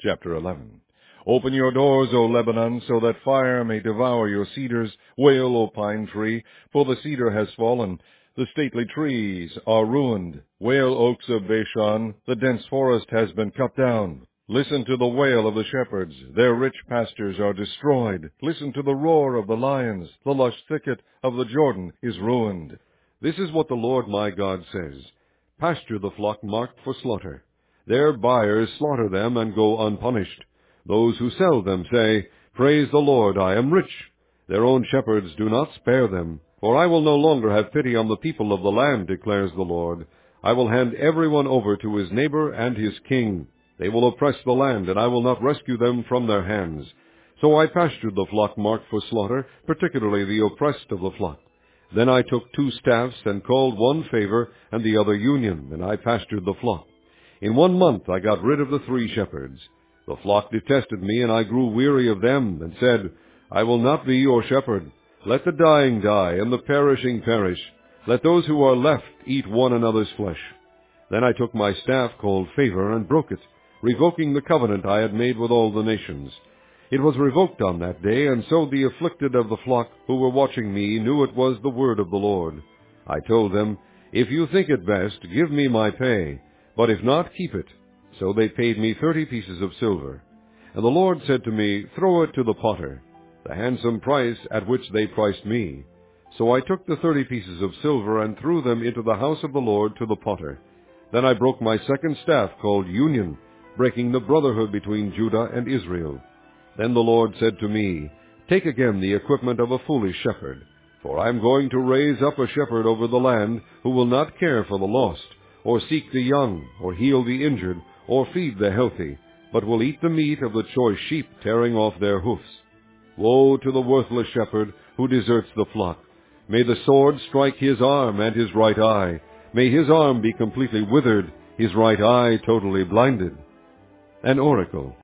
Chapter 11. Open your doors, O Lebanon, so that fire may devour your cedars. Wail, O pine tree, for the cedar has fallen. The stately trees are ruined. Wail, oaks of Bashan, the dense forest has been cut down. Listen to the wail of the shepherds. Their rich pastures are destroyed. Listen to the roar of the lions. The lush thicket of the Jordan is ruined. This is what the Lord my God says. Pasture the flock marked for slaughter. Their buyers slaughter them and go unpunished. Those who sell them say, Praise the Lord, I am rich. Their own shepherds do not spare them. For I will no longer have pity on the people of the land, declares the Lord. I will hand everyone over to his neighbor and his king. They will oppress the land, and I will not rescue them from their hands. So I pastured the flock marked for slaughter, particularly the oppressed of the flock. Then I took 2 staffs and called one Favor and the other Union, and I pastured the flock. In 1 month I got rid of the 3 shepherds. The flock detested me, and I grew weary of them, and said, I will not be your shepherd. Let the dying die, and the perishing perish. Let those who are left eat one another's flesh. Then I took my staff called Favor and broke it, revoking the covenant I had made with all the nations. It was revoked on that day, and so the afflicted of the flock who were watching me knew it was the word of the Lord. I told them, If you think it best, give me my pay, but if not, keep it. So they paid me 30 pieces of silver. And the Lord said to me, Throw it to the potter, the handsome price at which they priced me. So I took the 30 pieces of silver and threw them into the house of the Lord to the potter. Then I broke my 2nd staff called Union, breaking the brotherhood between Judah and Israel. Then the Lord said to me, Take again the equipment of a foolish shepherd, for I am going to raise up a shepherd over the land who will not care for the lost, or seek the young, or heal the injured, or feed the healthy, but will eat the meat of the choice sheep, tearing off their hoofs. Woe to the worthless shepherd who deserts the flock. May the sword strike his arm and his right eye. May his arm be completely withered, his right eye totally blinded. An oracle.